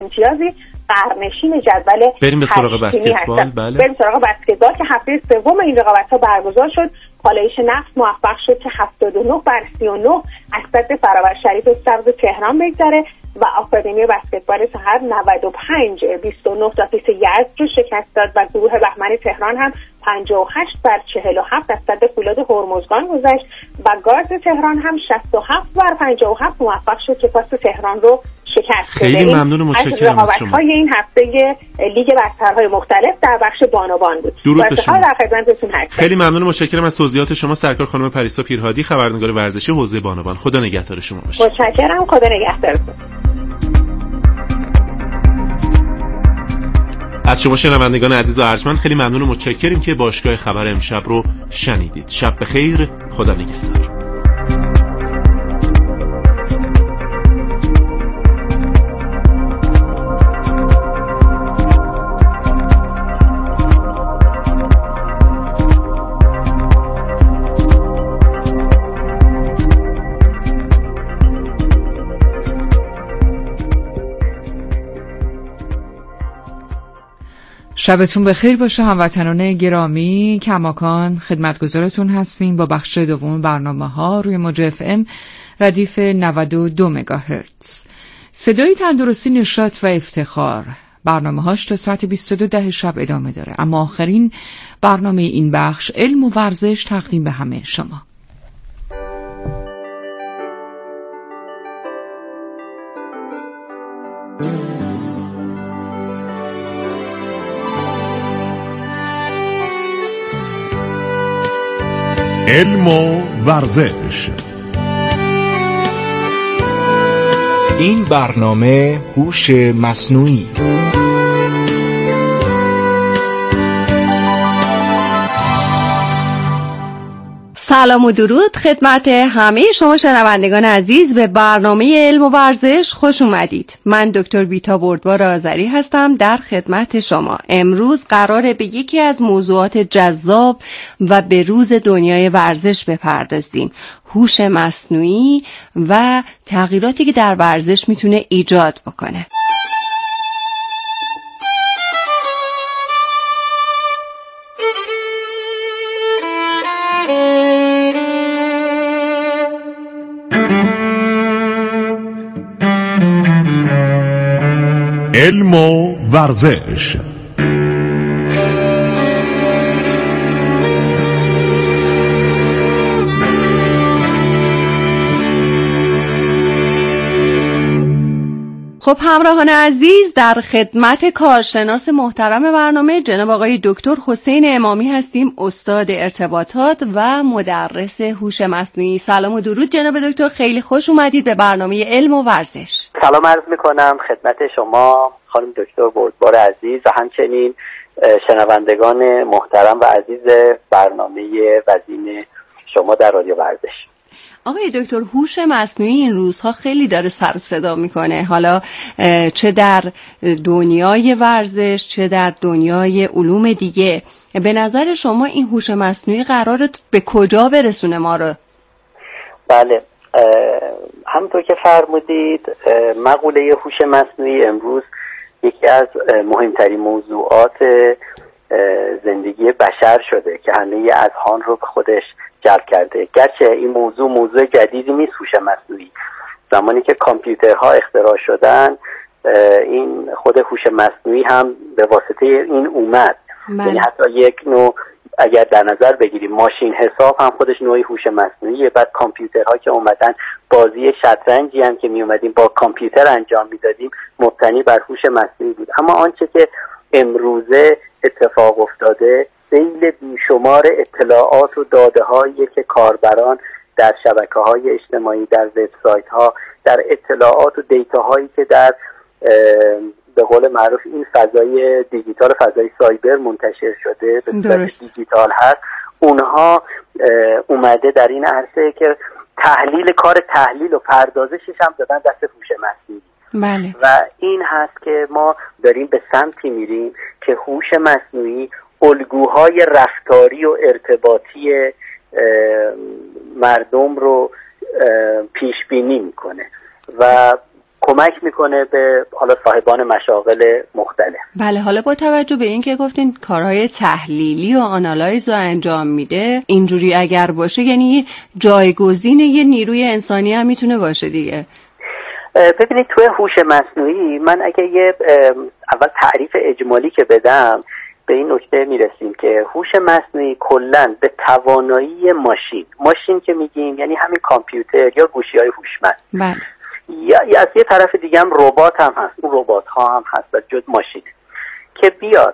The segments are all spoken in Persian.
امتیازی قرنشین جدول. بریم به سراغ بسکتبال. بله بریم سراغ بسکتبال که هفته سوم این رقابت‌ها برگزار شد. پالایش نفت موفق شد که 79-39 از صد فرابر شریف سبز تهران بگذره و آکادمی بسکتبال سحر 95-29 تا پیس یزد رو شکست داد و گروه بهمن تهران هم 58-47 از صد فولاد هرمزگان گذشت و گارد تهران هم 67-57 موفق شد که پاس تهران رو شکست. خیلی ممنون و متشکرم از شما. رقابت‌های این هفته لیگ برترهای مختلف در بخش بانوان بود. درود به شما. در خدمتتون هستم. خیلی ممنون و متشکرم از توضیحات شما سرکار خانم پریسا پیرهادی، خبرنگار ورزشی حوزه بانوان. خدا نگهدار شما باشه. متشکرم. خدا نگهدارتون. از شما شنوندگان عزیز و ارجمند خیلی ممنون و متشکریم که باشگاه خبر امشب رو شنیدید. شب بخیر. خدا نگهدار. شبتون بخیر باشه هموطنان گرامی. کماکان خدمتگزارتون هستیم با بخش دوم برنامه‌ها روی موج FM ردیف 92 مگاهرتز. صدای تندرستی، نشاط و افتخار. برنامه‌هاش تا ساعت 22 شب ادامه داره، اما آخرین برنامه این بخش علم و ورزش تقدیم به همه شما. علم و ورزش. این برنامه هوش مصنوعی. سلام و درود خدمت همه شما شنوندگان عزیز. به برنامه علم و ورزش خوش اومدید. من دکتر بیتا بردبار آذری هستم در خدمت شما. امروز قراره به یکی از موضوعات جذاب و به روز دنیای ورزش بپردازیم: هوش مصنوعی و تغییراتی که در ورزش میتونه ایجاد بکنه. علم و ورزش. خب همراهان عزیز، در خدمت کارشناس محترم برنامه جناب آقای دکتر حسین امامی هستیم، استاد ارتباطات و مدرس هوش مصنوعی. سلام و درود جناب دکتر، خیلی خوش اومدید به برنامه علم و ورزش. سلام عرض میکنم خدمت شما خانم دکتر بردبار عزیز و همچنین شنوندگان محترم و عزیز برنامه وزین شما در رادیو ورزش. آقای دکتر، هوش مصنوعی این روزها خیلی داره سر و صدا میکنه، حالا چه در دنیای ورزش چه در دنیای علوم دیگه. به نظر شما این هوش مصنوعی قراره به کجا برسونه ما رو؟ بله، همونطور که فرمودید مقوله هوش مصنوعی امروز یکی از مهمترین موضوعات زندگی بشر شده که همه اذهان رو به خودش جلب کرده. گرچه این موضوع جدیدی نیست، هوش مصنوعی. زمانی که کامپیوترها اختراع شدن این خود هوش مصنوعی هم به واسطه این اومد. یعنی حتی یک نوع اگر در نظر بگیریم ماشین حساب هم خودش نوعی هوش مصنوعیه. بعد کامپیوترها که اومدن، بازی شطرنجی هم که می اومدیم با کامپیوتر انجام میدادیم مبتنی بر هوش مصنوعی بود. اما آنچه که امروزه اتفاق افتاده سیل بیشمار اطلاعات و داده هایی که کاربران در شبکه‌های اجتماعی، در وبسایت‌ها، در اطلاعات و دیتاهایی که در به قول معروف این فضای دیجیتال، فضای سایبر منتشر شده به صورت دیجیتال هست، اونها اومده در این عرصه که کار تحلیل و پردازشش هم دادن دست هوش مصنوعی. بله. و این هست که ما داریم به سمتی میریم که هوش مصنوعی الگوهای رفتاری و ارتباطی مردم رو پیش بینی میکنه و کمک میکنه به حالا صاحبان مشاغل مختلف. بله، حالا با توجه به این که گفتین کارهای تحلیلی و آنالایز رو انجام میده، اینجوری اگر باشه یعنی جایگزین یه نیروی انسانی هم میتونه باشه دیگه. ببینید توی هوش مصنوعی من اگه یه اول تعریف اجمالی که بدم به این نکته میرسیم که هوش مصنوعی کلاً به توانایی ماشین که میگیم یعنی همین کامپیوتر یا گوشی‌های هوشمند، بله، یا از یه طرف دیگه هم ربات هم هست، اون ربات ها هم هست و جز ماشین که بیاد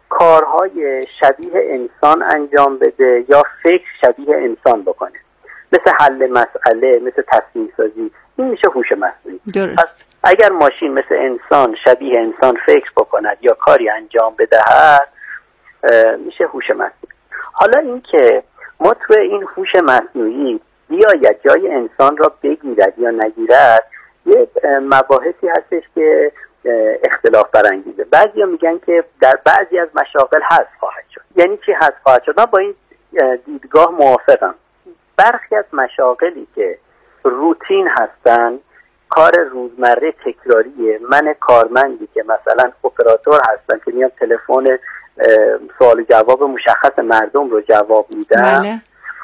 کارهای شبیه انسان انجام بده یا فکر شبیه انسان بکنه، مثل حل مسئله، مثل تصمیم سازی. این میشه هوش مصنوعی. درست. اگر ماشین مثل انسان شبیه انسان فکر بکند یا کاری انجام بدهد میشه هوش مصنوعی. حالا این که ما تو این هوش مصنوعی بیاید جای انسان را بگیرد یا نگیرد یه مباحثی هستش که اختلاف برانگیزه. بعضیا میگن که در بعضی از مشاغل حذف خواهد شد. یعنی چی حذف خواهد شد؟ من با این دیدگاه موافقم. برخی از مشاغلی که روتین هستن، کار روزمره تکراریه، من کارمندی که مثلا اپراتور هستم که میام تلفن سوال جواب مشخص مردم رو جواب میدم،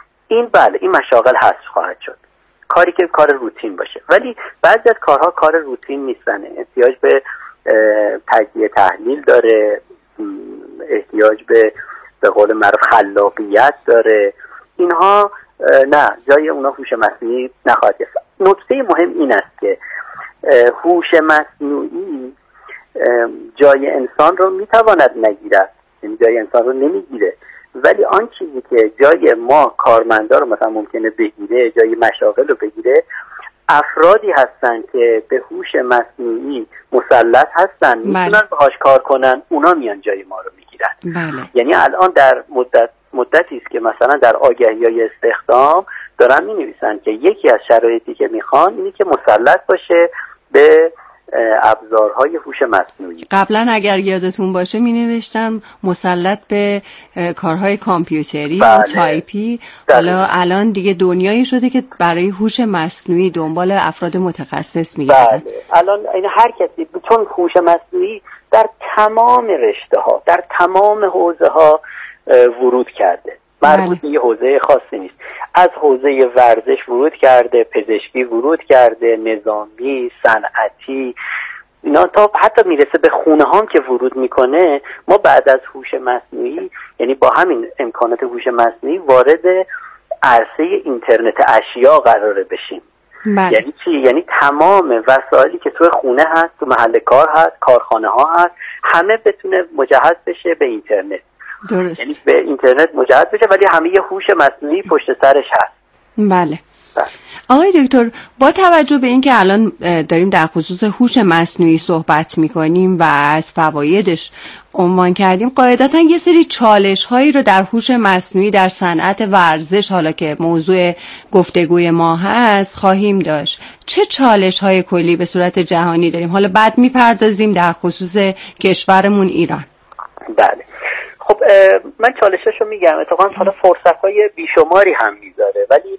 این مشاغل حذف خواهد شد. کاری که کار روتین باشه. ولی بعضی از کارها کار روتین نیستن، احتیاج به تجزیه تحلیل داره، احتیاج به قول معروف خلاقیت داره. اینها نه، جای اونا هوش مصنوعی نخواهد گرفت. نکته مهم این است که هوش مصنوعی جای انسان رو میتواند نگیرد، یعنی جای انسان رو نمیگیره، ولی آن چیزی که جای ما کارمندا رو مثلا ممکنه بگیره، جای مشاغل رو بگیره، افرادی هستن که به هوش مصنوعی مسلط هستن، میتونن باهاش کار کنن، اونا میان جای ما رو میگیرن. بله. یعنی الان در مدتی است که مثلا در آگهی‌های استخدام دارن می‌نویسن که یکی از شرایطی که میخوان اینی که مسلط باشه به ابزارهای هوش مصنوعی. قبلا اگر یادتون باشه می-نوشتم مسلط به کارهای کامپیوتری، بله. تایپی. حالا الان دیگه دنیایی شده که برای هوش مصنوعی دنبال افراد متخصص میگردن. بله. الان این هر کسی، چون هوش مصنوعی در تمام رشته‌ها، در تمام حوزه‌ها ورود کرده، مربوط به یه حوزه خاصی نیست. از حوزه ورزش ورود کرده، پزشکی ورود کرده، نظامی، صنعتی، اینا تا حتی میرسه به خونه هم که ورود میکنه. ما بعد از هوش مصنوعی، یعنی با همین امکانات هوش مصنوعی، وارد عرصه اینترنت اشیا قراره بشیم. بله. یعنی چی؟ یعنی تمام وسایلی که توی خونه هست، تو محل کار هست، کارخانه ها هست، همه بتونه مجهز بشه به اینترنت. درست. یعنی به اینترنت مجهز بشه، ولی همه یه هوش مصنوعی پشت سرش هست. بله. آقای دکتر، با توجه به اینکه الان داریم در خصوص هوش مصنوعی صحبت میکنیم و از فوایدش عنوان کردیم، قاعدتا یه سری چالش هایی رو در هوش مصنوعی در صنعت ورزش، حالا که موضوع گفتگوی ما هست، خواهیم داشت. چه چالش های کلی به صورت جهانی داریم؟ حالا بعد میپردازیم در خصوص کشورمون ایران. بله. خب من چالشاشو میگم، اتفاقا حالا فرصت‌های بیشماری هم میذاره، ولی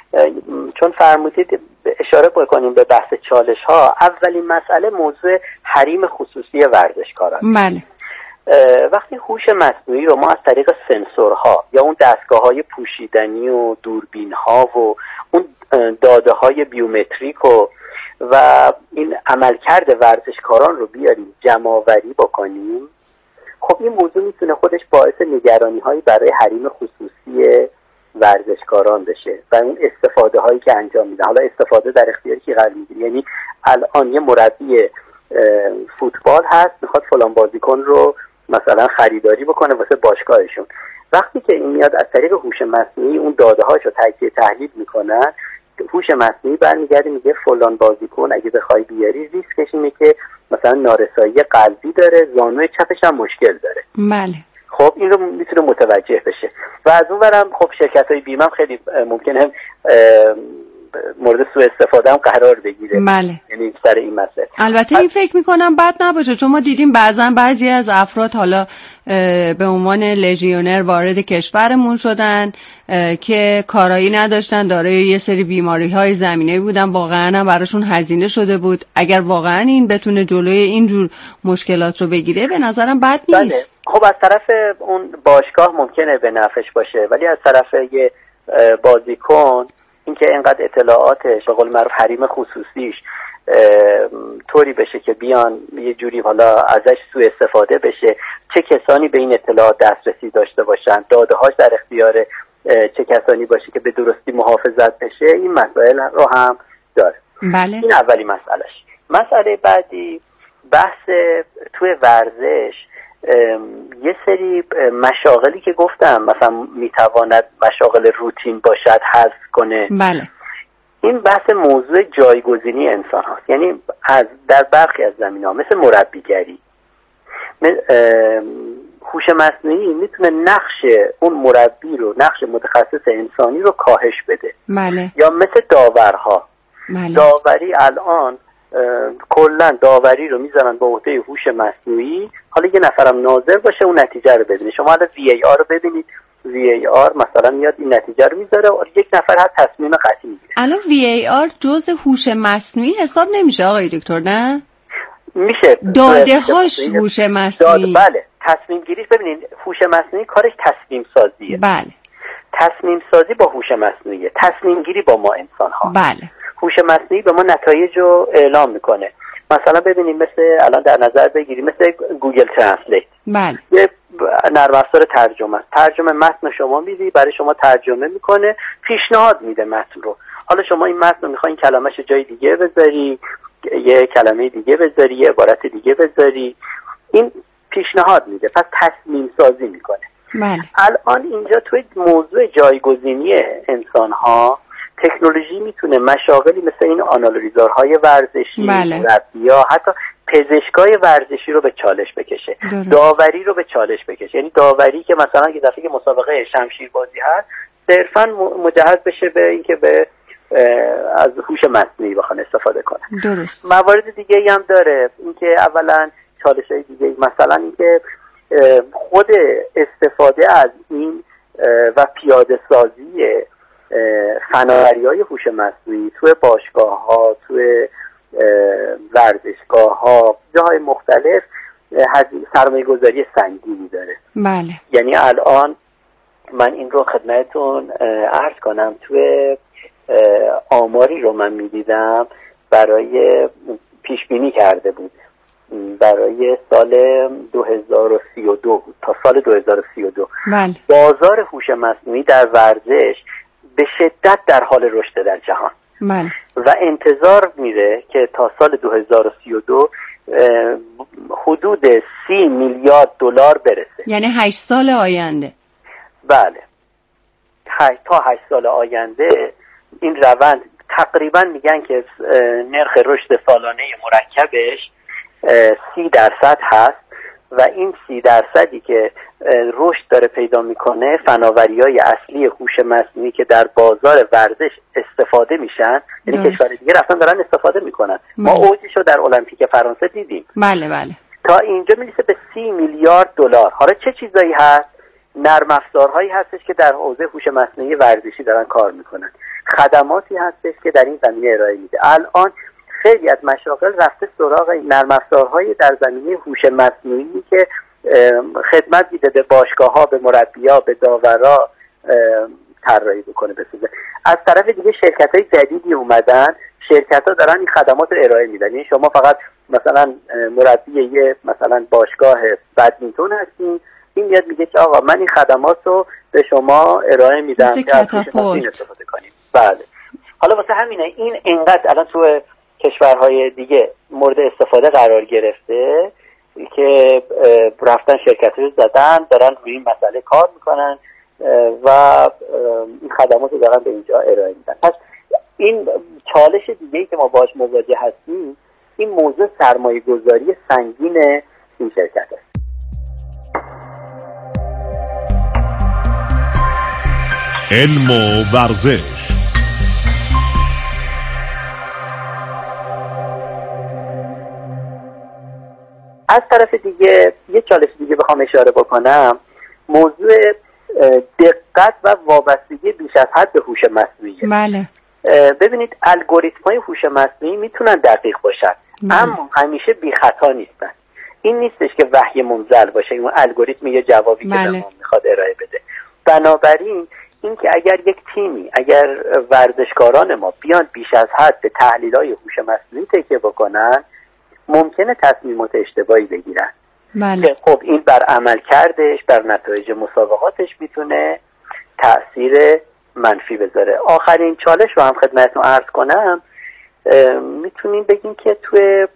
چون فرمودید اشاره بکنیم به بحث چالش‌ها، اولین مسئله موضوع حریم خصوصی ورزشکاران. بله. وقتی هوش مصنوعی رو ما از طریق سنسورها یا اون دستگاه‌های پوشیدنی و دوربین‌ها و اون داده‌های بیومتریک و این عملکرد ورزشکاران رو بیاریم جمع‌آوری بکنیم، خب این موضوع میتونه خودش باعث نگرانی‌هایی برای حریم خصوصی ورزشکاران بشه و اون استفاده هایی که انجام میدن. حالا استفاده در اختیار کی قرار میگیره؟ یعنی الان یه مربی فوتبال هست، میخواد فلان بازیکن رو مثلا خریداری بکنه واسه باشگاهشون. وقتی که این میاد از طریق هوش مصنوعی اون داده هاشو تجزیه تحلیل میکنن، هوش مصنوعی برمیگرده میگه فلان بازیکن اگه بخوای بیاری ریسکش اینه که مثلا نارسایی قلبی داره، زانوی چپش هم مشکل داره. بله. خب این رو میتونه متوجه بشه. و از اون برم خب شرکت‌های بیمه هم خیلی ممکنه مورد سوء استفاده هم قرار بگیره. بله. یعنی سر این مسئله البته این فکر میکنم بد نباشه، چون ما دیدیم بعضی از افراد حالا به عنوان لژیونر وارد کشورمون شدن که کارایی نداشتن، دارای یه سری بیماری‌های زمینه‌ای بودن، واقعا هم براشون هزینه شده بود. اگر واقعا این بتونه جلوی اینجور مشکلات رو بگیره به نظرم بد نیست. خب از طرف اون باشگاه ممکنه به نفعش باشه، ولی از طرف یه بازیکن اینکه اینقدر اطلاعاتش به قول معروف حریم خصوصیش طوری بشه که بیان یه جوری حالا ازش سوء استفاده بشه، چه کسانی به این اطلاعات دسترسی داشته باشن، داده‌هاش در اختیار چه کسانی باشه که به درستی محافظت بشه، این مسائل رو هم داره. بله. این اولی مسئلهش. مسئله بعدی بحث توی ورزش یه سری مشاغلی که گفتم مثلا میتواند مشاغل روتین باشد حذف کنه. بله. این بحث موضوع جایگزینی انسان هاست. یعنی در برخی از زمینه‌ها مثل مربیگری، هوش مصنوعی میتونه نقش اون مربی رو، نقش متخصص انسانی رو کاهش بده. بله. یا مثل داورها. بله. داوری الان کلا داوری رو میذارن به عهده هوش مصنوعی، حالا یه نفرم ناظر باشه اون نتیجه رو ببینه. شما الان VAR رو ببینید، VAR مثلا میاد این نتیجه رو میذاره و یک نفر هر تصمیم قطعی میگیره. الان VAR جزء هوش مصنوعی حساب نمیشه آقای دکتر؟ نه میشه، داده هاش هوش مصنوعی. بله، تصمیم گیریش ببینید هوش مصنوعی کارش تصمیم سازیه. بله. تصمیم سازی با هوش مصنوعیه، تصمیم گیری با ما انسان ها. بله. هوش مصنوعی به ما نتایج رو اعلام میکنه. مثلا ببینید مثل الان در نظر بگیریم مثل گوگل ترنسلیت. بله. یه نرم افزار ترجمه است. ترجمه متن شما میدی، برای شما ترجمه میکنه، پیشنهاد میده متن رو. حالا شما این متن رو میخواین کلمه‌شو جای دیگه بذاری، یه کلمه دیگه بذاری، یه عبارت دیگه بذاری، این پیشنهاد میده، پس تصمیم سازی میکنه. بله. الان اینجا توی موضوع جایگزینی انسان ها تکنولوژی میتونه مشاغلی مثل این آنالیزورهای ورزشی، بله. مربی‌ها، حتی پزشکای ورزشی رو به چالش بکشه. داوری رو به چالش بکشه. یعنی داوری که مثلا یه دفعه مسابقه شمشیربازی هست صرفاً مجهز بشه به اینکه به از هوش مصنوعی بخوان استفاده کنن. درست. موارد دیگه هم داره، اینکه اولا چالش‌های دیگه مثلا اینکه خود استفاده از این و پیاده سازی فناوری‌های هوش مصنوعی توی باشگاه‌ها، توی ورزشگاه‌ها، جاهای مختلف سرمایه‌گذاری سنگینی داره. بله. یعنی الان من این رو خدمتتون عرض کنم، توی آماری رو من می‌دیدم برای پیش بینی کرده بود برای سال 2032 بود، تا سال 2032. بله. بازار هوش مصنوعی در ورزش به شدت در حال رشد در جهان. بله. و انتظار میره که تا سال 2032 حدود 30 میلیارد دلار برسه. یعنی 8 سال آینده. بله، تا 8 سال آینده این روند تقریبا میگن که نرخ رشد سالانه مرکبش 30% هست و این 30% که رشد داره پیدا میکنه فناوری‌های اصلی هوش مصنوعی که در بازار ورزش استفاده میشن، یعنی کشور دیگه رفتن دارن استفاده میکنن. ما اوجش رو در المپیک فرانسه دیدیم. بله بله. تا اینجا میرسه به 30 میلیارد دلار. حالا چه چیزایی هست؟ نرم افزارهایی هستش که در حوزه هوش مصنوعی ورزشی دارن کار میکنن، خدماتی هستش که در این زمینه ارائه میده. الان خیلی از مشاغل رفته سراغ نرم افزارهای در زمینه هوش مصنوعی که خدمت میده به باشگاه‌ها، به مربی‌ها، به داورا طراحی بکنه بسازه. از طرف دیگه شرکت‌های جدیدی اومدن، شرکت‌ها دارن این خدمات رو ارائه میدن. یعنی شما فقط مثلا مربی یه مثلا باشگاه بدمینتون هستین، این میاد میگه که آقا من این خدمات رو به شما ارائه میدم که از هوش مصنوعی استفاده کنید. بله. حالا واسه همینه این انقدر الان تو کشورهای دیگه مورد استفاده قرار گرفته که رفتن شرکت‌ها زدن، دارن روی این مسئله کار میکنن و این خدمات رو دارن به اینجا ارائه میدن. پس این چالش دیگه‌ای که ما باهاش مواجه هستیم این موضوع سرمایه‌گذاری سنگین این شرکت است. علم و ورزش. طرف دیگه یه چالش دیگه بخوام اشاره بکنم، موضوع دقت و وابستگی بیش از حد به هوش مصنوعی. بله. ببینید الگوریتم‌های هوش مصنوعی میتونن دقیق باشن، اما همیشه بی خطا نیستن. این نیستش که وحی منزل باشه، اون الگوریتم یه جوابی که به ما میخواد ارائه بده. بنابراین اینکه اگر یک تیمی، اگر ورزشکاران ما بیان بیش از حد به تحلیل‌های هوش مصنوعی تکیه بکنن، ممکنه تصمیمات اشتباهی بگیرن. بله. خب این بر عمل کردش، بر نتایج مسابقاتش میتونه تأثیر منفی بذاره. آخرین چالش رو هم خدمتتون عرض کنم، میتونیم بگیم که توی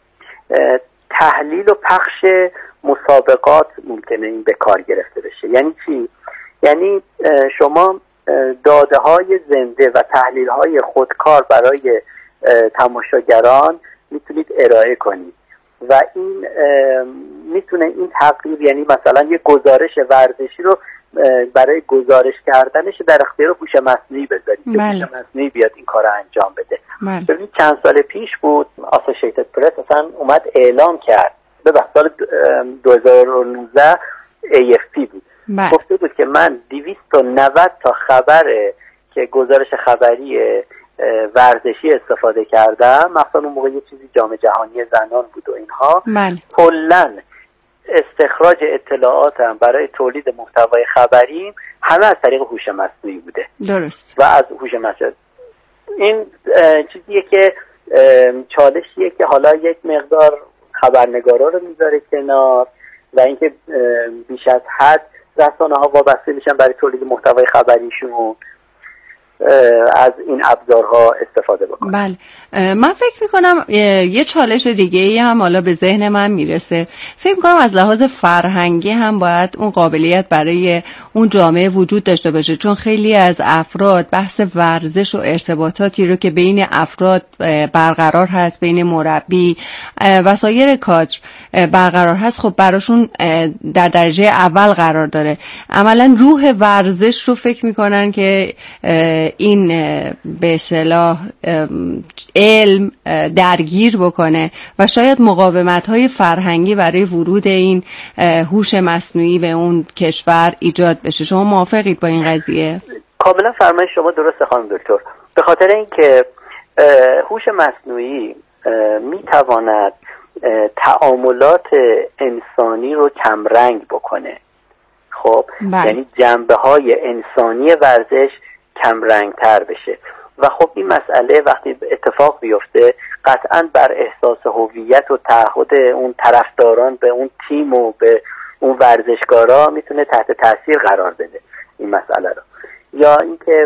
تحلیل و پخش مسابقات ممکنه این به کار گرفته بشه. یعنی چی؟ یعنی شما داده های زنده و تحلیل های خودکار برای تماشاگران میتونید ارائه کنید و این میتونه این تقریب، یعنی مثلا یه گزارش ورزشی رو برای گزارش کردنش در اختیار هوش مصنوعی بذارید که هوش مصنوعی بیاد این کار رو انجام بده. ببینید چند سال پیش بود آسوشیتد پرس اصلا اومد اعلام کرد، به سال 2019 AFP بود، گفته بود که من 290 تا خبر که گزارش خبری ورزشی استفاده کردم، مثلا اون موقع یه چیزی جام جهانی زنان بود و اینها، کلاً استخراج اطلاعاتم برای تولید محتوای خبری همه از طریق هوش مصنوعی بوده. درست. و از هوش مصنوعی این چیزیه که چالشیه که حالا یک مقدار خبرنگارا رو میذاره کنار و اینکه بیش از حد رسانه‌ها وابسته میشن برای تولید محتوای خبریشون از این ابزارها استفاده بکنم. بله، من فکر میکنم یه چالش دیگه ای هم حالا به ذهن من میرسه. فکر میکنم از لحاظ فرهنگی هم باید اون قابلیت برای اون جامعه وجود داشته باشه، چون خیلی از افراد بحث ورزش و ارتباطاتی رو که بین افراد برقرار هست، بین مربی و سایر کادر برقرار هست، خب براشون در درجه اول قرار داره. عملا روح ورزش رو فکر میکنن که این به اصطلاح علم درگیر بکنه و شاید مقاومت‌های فرهنگی برای ورود این هوش مصنوعی به اون کشور ایجاد بشه. شما موافقید با این قضیه؟ کاملا فرمایش شما درسته خانم دکتر. به خاطر اینکه هوش مصنوعی میتواند تعاملات انسانی رو کمرنگ بکنه. خب یعنی جنبه‌های انسانی ورزش کم رنگ تر بشه و خب این مسئله وقتی اتفاق بیفته قطعاً بر احساس هویت و تعهد اون طرفداران به اون تیم و به اون ورزشکارا میتونه تحت تاثیر قرار بده این مسئله رو. یا اینکه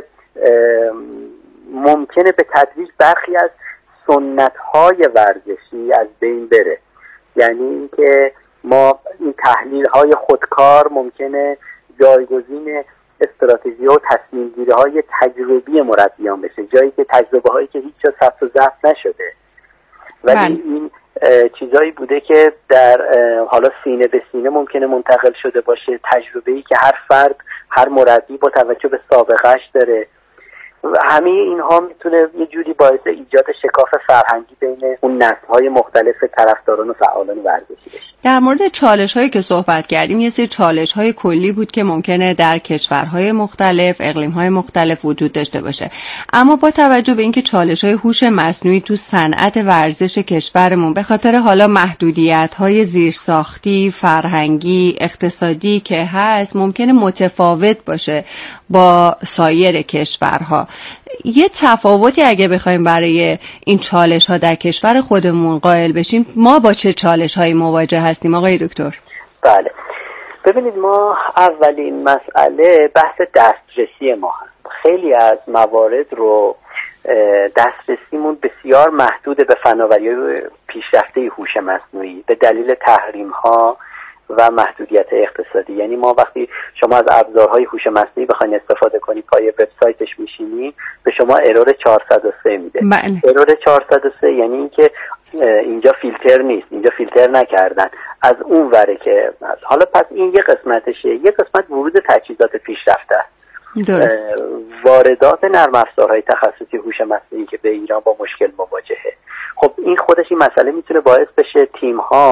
ممکنه به تدریج برخی از سنت‌های ورزشی از بین بره. یعنی اینکه ما این تحلیل‌های خودکار ممکنه جایگزین استراتژی و تصمیم گیری های تجربی مربیان بشه، جایی که تجربه هایی که هیچ جا ثبت و ضبط نشده. ولی این چیزایی بوده که در حالا سینه به سینه ممکنه منتقل شده باشه، تجربه‌ای که هر فرد، هر مربی با توجه به سابقه‌اش داره. همه اینها میتونه یه جوری باعث ایجاد شکاف فرهنگی بین اون نسل‌های مختلف طرفداران و فعالان ورزشی بشه. در مورد چالش‌هایی که صحبت کردیم، یه سری چالش‌های کلی بود که ممکنه در کشورهای مختلف، اقلیم‌های مختلف وجود داشته باشه. اما با توجه به اینکه چالش‌های هوش مصنوعی تو صنعت ورزش کشورمون به خاطر حالا محدودیت‌های زیرساختی، فرهنگی، اقتصادی که هست، ممکنه متفاوت باشه با سایر کشورها. یه تفاوتی اگه بخوایم برای این چالش ها در کشور خودمون قائل بشیم، ما با چه چالش هایی مواجه هستیم آقای دکتر؟ بله، ببینید ما اولین مسئله بحث دسترسی ما هست. خیلی از موارد رو دسترسیمون بسیار محدود به فناوری پیشرفته هوش مصنوعی به دلیل تحریم ها و محدودیت اقتصادی. یعنی ما وقتی شما از ابزارهای هوش مصنوعی بخواید استفاده کنی پای وبسایتش میشینی، به شما ارور 403 میده. ارور 403 یعنی اینکه اینجا فیلتر نیست، اینجا فیلتر نکردن، از اون وره که حالا پس این یه قسمتشه. یه قسمت ورود تجهیزات پیشرفته است. واردات نرم افزارهای تخصصی هوش مصنوعی که به ایران با مشکل مواجهه. خب این خودش این مسئله میتونه باعث بشه تیم‌ها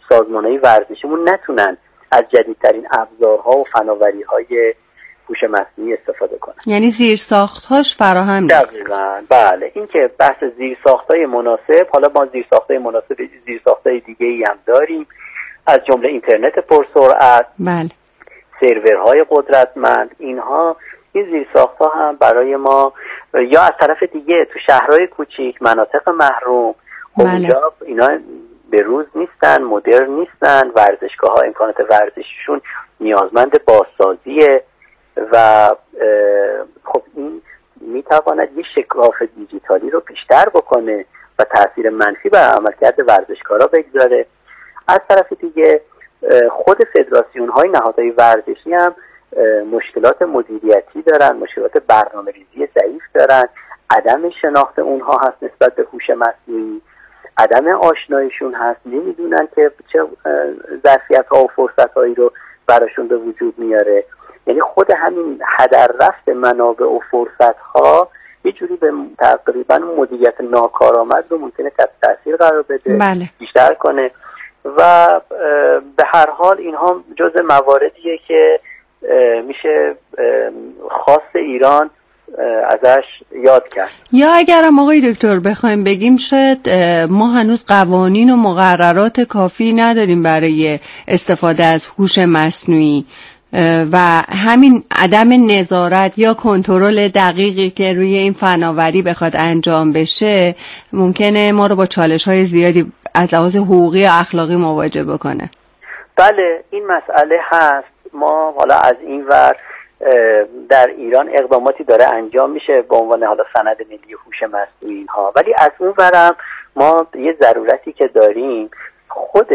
سازمان‌های ورزشیمون نتونن از جدیدترین ابزارها و فناوری‌های هوش مصنوعی استفاده کنن. یعنی زیرساخت‌هاش فراهم نیست. دقیقاً بله. این که بحث زیرساخت‌های مناسب، حالا ما زیرساخت‌های مناسب زیرساخت‌های دیگه‌ای هم داریم، از جمله اینترنت پرسرعت، بله، سرورهای قدرتمند. این زیرساخت‌ها هم برای ما یا از طرف دیگه تو شهرهای کوچیک، مناطق محروم، اونجا اینا به روز نیستن، مدرن نیستن، ورزشگاه‌ها امکانات ورزشیشون نیازمند بازسازیه و خب این میتواند یه شکاف دیجیتالی رو بیشتر بکنه و تاثیر منفی بر عملکرد ورزشکارا بگذاره. از طرف دیگه خود فدراسیون‌های نهادهای ورزشی هم مشکلات مدیریتی دارن، مشکلات برنامه‌ریزی ضعیف دارن، عدم شناخت اونها هست نسبت به هوش مصنوعی، عدم آشناییشون هست، نمیدونن که چه ظرفیت‌ها و فرصت‌هایی رو براشون به وجود میاره. یعنی خود همین هدر رفت منابع و فرصت‌ها یه جوری به تقریبا مدیریت ناکارآمد رو ممکنه تحت تاثیر قرار بده، بله، بیشتر کنه و به هر حال اینها جزء مواردیه که میشه خاص ایران ازش یاد کرد. یا اگرم آقای دکتر بخوایم بگیم شاید ما هنوز قوانین و مقررات کافی نداریم برای استفاده از هوش مصنوعی و همین عدم نظارت یا کنترل دقیقی که روی این فناوری بخواد انجام بشه ممکنه ما رو با چالش‌های زیادی از لحاظ حقوقی و اخلاقی مواجه بکنه. بله این مسئله هست. ما حالا از این ور در ایران اقداماتی داره انجام میشه به عنوان حالا سند ملی هوش مصنوعی اینها، ولی از اون ورم ما یه ضرورتی که داریم، خود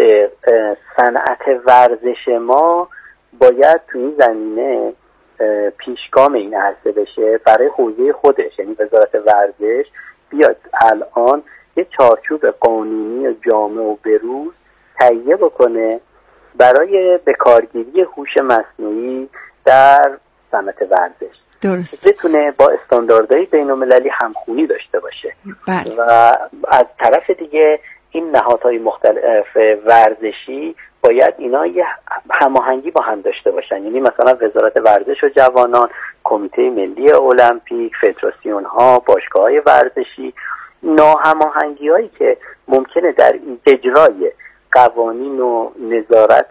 صنعت ورزش ما باید تو این زمینه پیشگام این عرصه بشه برای حوزه خودش. یعنی وزارت ورزش بیاد الان یه چارچوب قانونی و جامع و بروز تهیه بکنه برای بکارگیری هوش مصنوعی در صنعت ورزش. درست. بتونه با استانداردهای بین‌المللی همخوانی داشته باشه. بله. و از طرف دیگه این نهادهای مختلف ورزشی باید اینا یه هماهنگی با هم داشته باشن. یعنی مثلا وزارت ورزش و جوانان، کمیته ملی المپیک، فدراسیون ها، باشگاه های ورزشی، ناهماهنگی هایی که ممکنه در اجرای قوانین و نظارت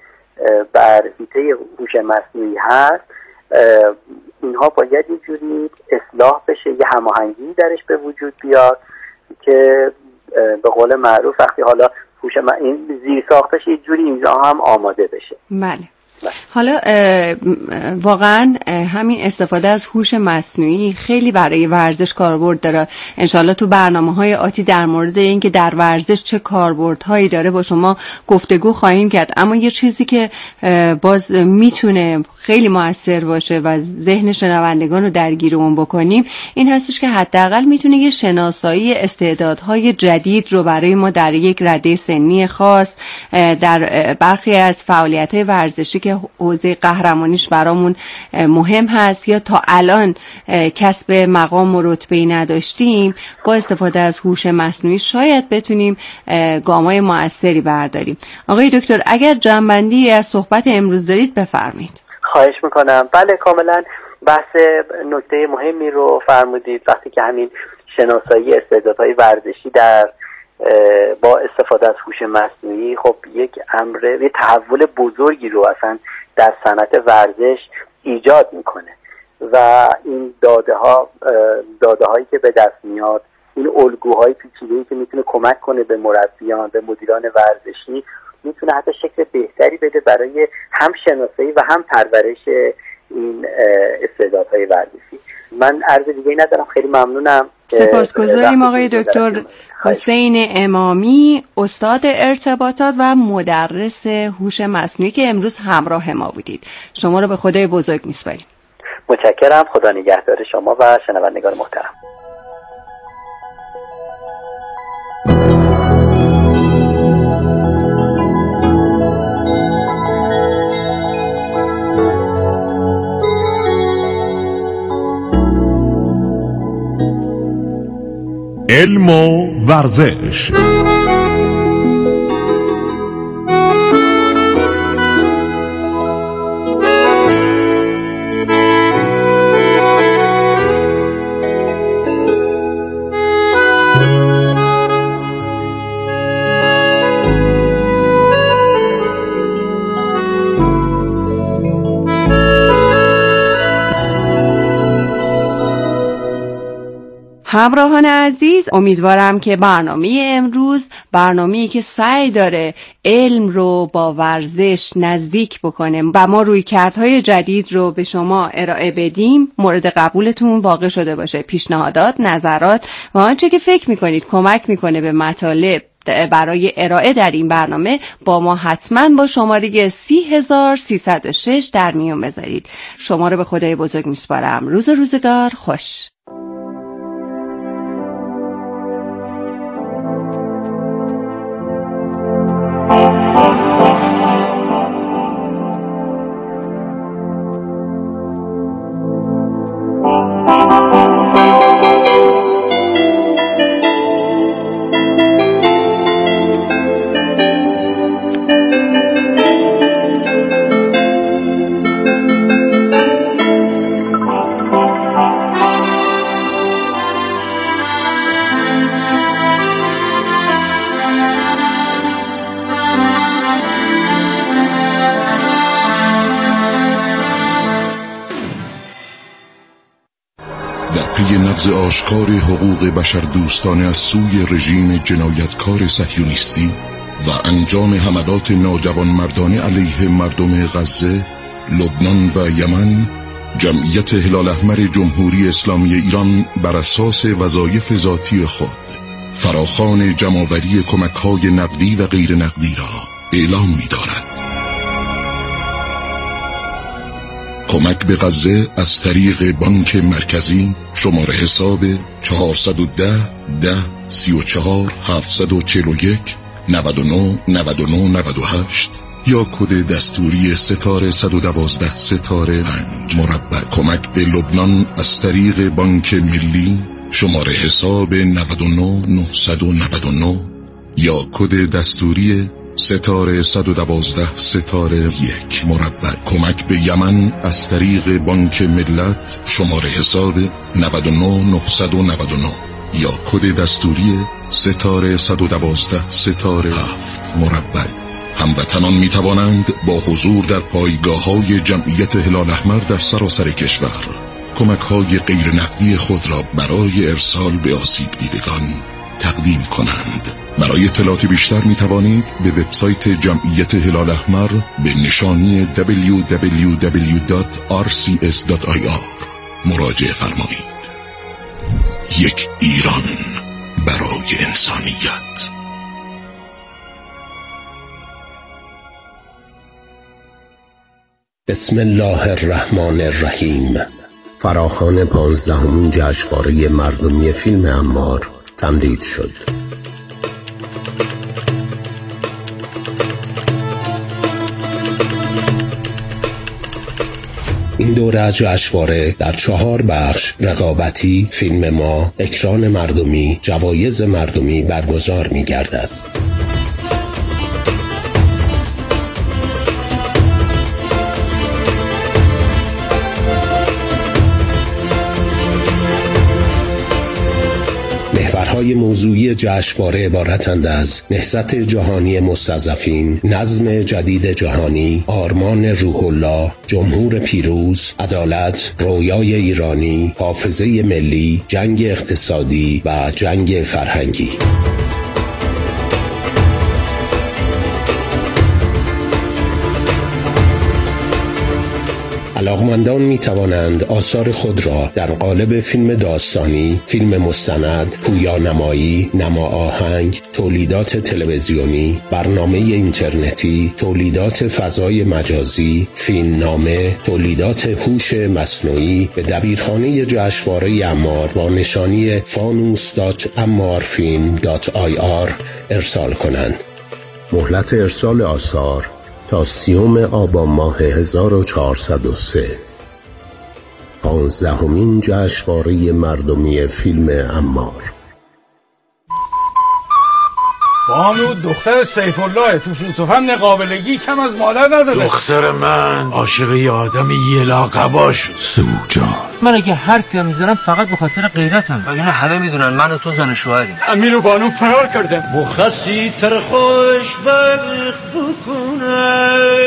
بر حیطه هوش مصنوعی هست، اینها باید یه جوری اصلاح بشه، یه هماهنگی درش به وجود بیاد که به قول معروف وقتی حالا این زیر ساختش یه جوری اینجا هم آماده بشه. بله. حالا واقعا همین استفاده از هوش مصنوعی خیلی برای ورزش کاربرد داره. انشالله تو برنامه‌های آتی در مورد این که در ورزش چه کاربردهایی داره با شما گفتگو خواهیم کرد. اما یه چیزی که باز میتونه خیلی مؤثر باشه و ذهن شنوندگان رو درگیرمون بکنیم این هستش که حداقل میتونه یه شناسایی استعدادهای جدید رو برای ما در یک رده سنی خاص در برخی از فعالیت‌های ورزشی که حوزه قهرمانیش برامون مهم هست یا تا الان کسب مقام و رتبه‌ای نداشتیم، با استفاده از هوش مصنوعی شاید بتونیم گام‌های موثری برداریم. آقای دکتر اگر جنبندی از صحبت امروز دارید بفرمایید. خواهش میکنم. بله کاملا بحث نکته مهمی رو فرمودید. وقتی که همین شناسایی استعدادهای ورزشی در با استفاده از هوش مصنوعی خب یک تحول بزرگی رو اصلا در صنعت ورزش ایجاد میکنه و این داده هایی که به دست میاد، این الگوهای پیچیده‌ای که میتونه کمک کنه به مربیان، به مدیران ورزشی، میتونه حتی شکل بهتری بده برای هم شناسایی و هم پرورش این استعدادهای ورزشی. من عرض دیگه ندارم. خیلی ممنونم. سپاسگزاریم آقای دکتر حسین امامی، استاد ارتباطات و مدرس هوش مصنوعی که امروز همراه ما بودید. شما رو به خدای بزرگ میسپاریم. متشکرم. خدا نگهدار شما و شنوندگان محترم. علم و ورزش. همراهان عزیز، امیدوارم که برنامه امروز برنامه‌ای که سعی داره علم رو با ورزش نزدیک بکنه و ما رویکردهای جدید رو به شما ارائه بدیم مورد قبولتون واقع شده باشه. پیشنهادات، نظرات و آنچه که فکر میکنید کمک میکنه به مطالب برای ارائه در این برنامه با ما حتما با شماره 30306 در میون بذارید. شما رو به خدای بزرگ میسپارم. روزگار خوش. نقض آشکار حقوق بشر دوستانه از سوی رژیم جنایتکار صهیونیستی و انجام حملات ناجوانمردانه علیه مردم غزه، لبنان و یمن، جمعیت هلال احمر جمهوری اسلامی ایران بر اساس وظایف ذاتی خود فراخوان جمع‌آوری کمک‌های نقدی و غیر نقدی را اعلام می‌دارد. کمک به غزه از طریق بانک مرکزی شماره حساب 410 10 34 741 99 99 98 یا کد دستوری ستاره 112 ستاره 5 مربع. کمک به لبنان از طریق بانک ملی شماره حساب 99 999 یا کد دستوری ستاره 112 ستاره 1 مربع. کمک به یمن از طریق بانک ملت شماره حساب 99 999 یا کد دستوری ستاره 112 ستاره 7 مربع. هموطنان می توانند با حضور در پایگاه‌های جمعیت هلال احمر در سراسر کشور کمک‌های غیر نقدی خود را برای ارسال به آسیب دیدگان تقدیم کنند. برای اطلاعات بیشتر می توانید به وبسایت جمعیت هلال احمر به نشانی www.rcs.ir مراجعه فرمایید. یک ایران برای انسانیت. بسم الله الرحمن الرحیم. فراخوان 15مین جشنواره مردمی فیلم عمار تمدید شد. این دوره از جشنواره در 4 بخش رقابتی، فیلم ما، اکران مردمی، جوایز مردمی برگزار می گردد. محورهای موضوعی جشنواره عبارتند از نهضت جهانی مستضعفین، نظم جدید جهانی، آرمان روح الله، جمهور پیروز، عدالت، رویای ایرانی، حافظه ملی، جنگ اقتصادی و جنگ فرهنگی. علاقمندان می توانند آثار خود را در قالب فیلم داستانی، فیلم مستند، پویانمایی، نما آهنگ، تولیدات تلویزیونی، برنامه اینترنتی، تولیدات فضای مجازی، فیلمنامه، تولیدات هوش مصنوعی به دبیرخانه جشنواره عمار با نشانی fanus.ammarfilm.ir ارسال کنند. مهلت ارسال آثار تا 30 آبان ماه 1403. 15مین جشنواره مردمی فیلم عمار. بانو دختر سیف الله تو فلسفه‌ام نقابلگی کم از مادر نداره. دختر من عاشق یه آدم یلاقبا شد. سوجان من اگه حرفی هم میزنم فقط به خاطر غیرتم. وگرنه همه میدونن من و تو زن شوهریم. امیر و بانو فرار کردن. مخصی تر خوش بخت بکنه